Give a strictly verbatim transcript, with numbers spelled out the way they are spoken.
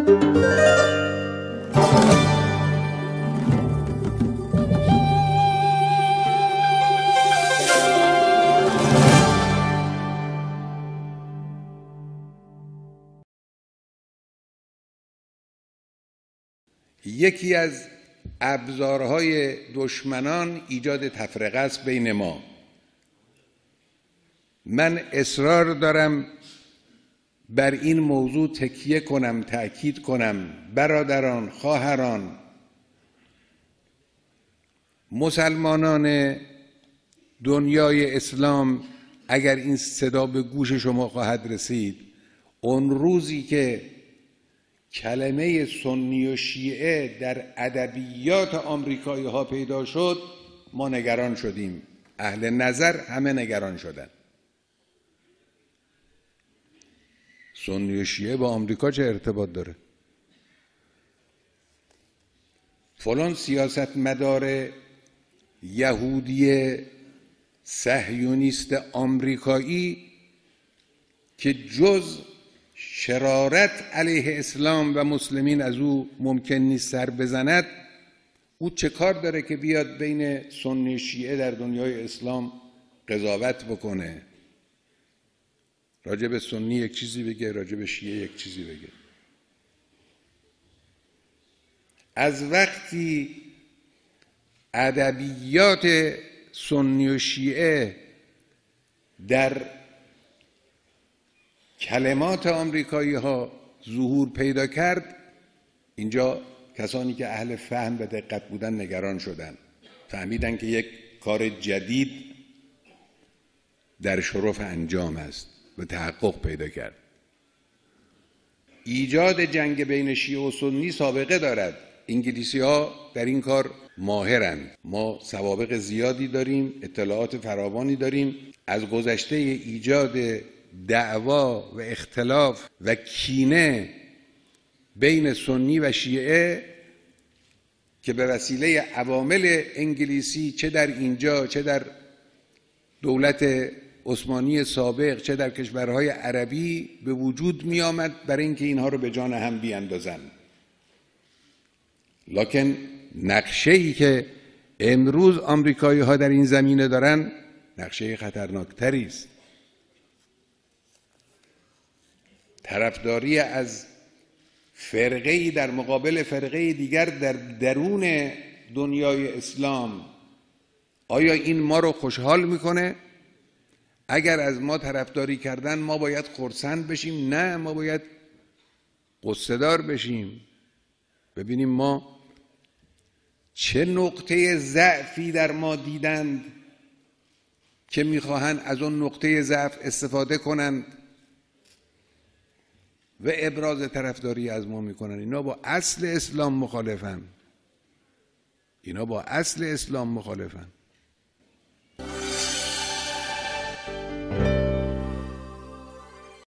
یکی از ابزارهای دشمنان ایجاد تفرقه است بین ما. من اصرار دارم بر این موضوع تکیه کنم، تأکید کنم. برادران، خواهران، مسلمانان دنیای اسلام، اگر این صدا به گوش شما خواهد رسید، اون روزی که کلمه سنی و شیعه در ادبیات آمریکایی ها پیدا شد، ما نگران شدیم. اهل نظر همه نگران شدن. سنی و شیعه با آمریکا چه ارتباط داره؟ فلان سیاستمدار یهودی صهیونیست آمریکایی که جز شرارت علیه اسلام و مسلمین از او ممکن نیست سر بزند، او چه کار داره که بیاد بین سنی شیعه در دنیای اسلام قضاوت بکنه؟ راجع به سنی یک چیزی بگه، راجع به شیعه یک چیزی بگه. از وقتی ادبیات سنی و شیعه در کلمات آمریکایی ها ظهور پیدا کرد، اینجا کسانی که اهل فهم و دقت بودن نگران شدن، فهمیدن که یک کار جدید در شرف انجام است و تحقق پیدا کرد. ایجاد جنگ بین شیعه و سنی سابقه دارد. انگلیسی ها در این کار ماهرند. ما سوابق زیادی داریم، اطلاعات فراوانی داریم از گذشته ایجاد دعوا و اختلاف و کینه بین سنی و شیعه که به وسیله عوامل انگلیسی، چه در اینجا چه در دولت عثمانی سابق چه در کشورهای عربی، به وجود می آمد برای اینکه اینها رو به جان هم بیاندازند. لکن نقشه‌ای که امروز آمریکایی ها در این زمینه دارن نقشه خطرناکتری است. طرفداری از فرقه‌ای در مقابل فرقه دیگر در درون دنیای اسلام، آیا این ما رو خوشحال میکنه؟ اگر از ما طرفداری کردن ما باید خرسند بشیم؟ نه، ما باید غصه دار بشیم. ببینیم ما چه نقطه ضعفی در ما دیدند که میخواهند از اون نقطه ضعف استفاده کنند و ابراز طرفداری از ما میکنن. اینا با اصل اسلام مخالفن. اینا با اصل اسلام مخالفن.